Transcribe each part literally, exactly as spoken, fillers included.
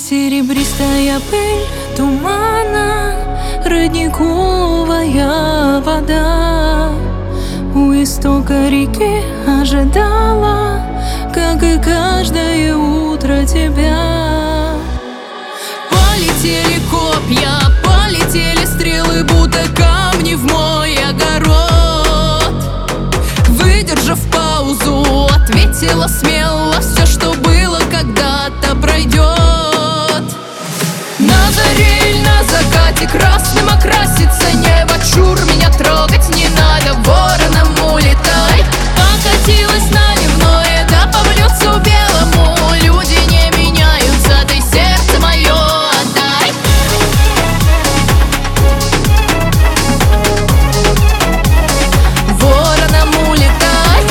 Серебристая пыль тумана, родниковая вода у истока реки ожидала, как и каждое утро тебя. Полетели копья, полетели стрелы, будто камни в мой огород. Выдержав паузу, ответила смело: все, что было когда-то, пройдет. На заре или на закате красным окрасится небо. Чур, меня трогать не надо, вороном улетай. Покатилась на дневное, да по блюдцу белому. Люди не меняются, ты сердце мое отдай. Вороном улетай.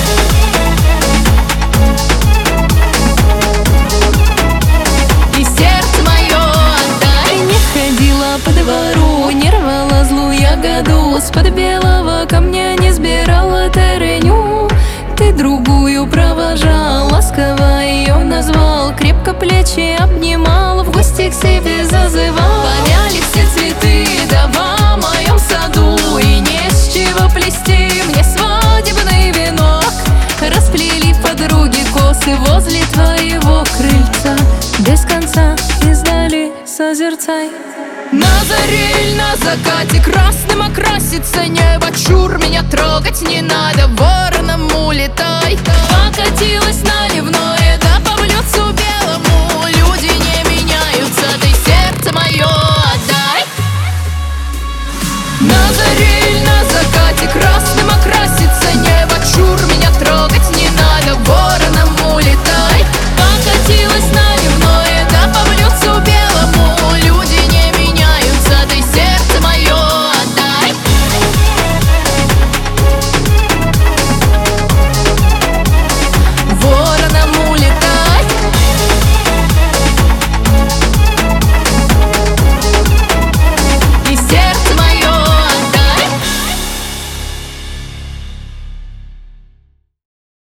И сердце мое отдай. Не ходила по двору, не рвала злую ягоду, с-под белого камня не сбирала тереню. Ты другую провожал, ласково ее назвал, крепко плечи обнимал, в гости к себе зазывал. Повяли все цветы, да в моем саду, и не с чего плести мне свадебный венок. Расплели подруги косы возле твоего крыльца, без конца издали созерцай. На заре или на закате красным окрасится небо. Чур, меня трогать не надо, вороном улетай. Покатилась на дневное, да по блюдцу белому.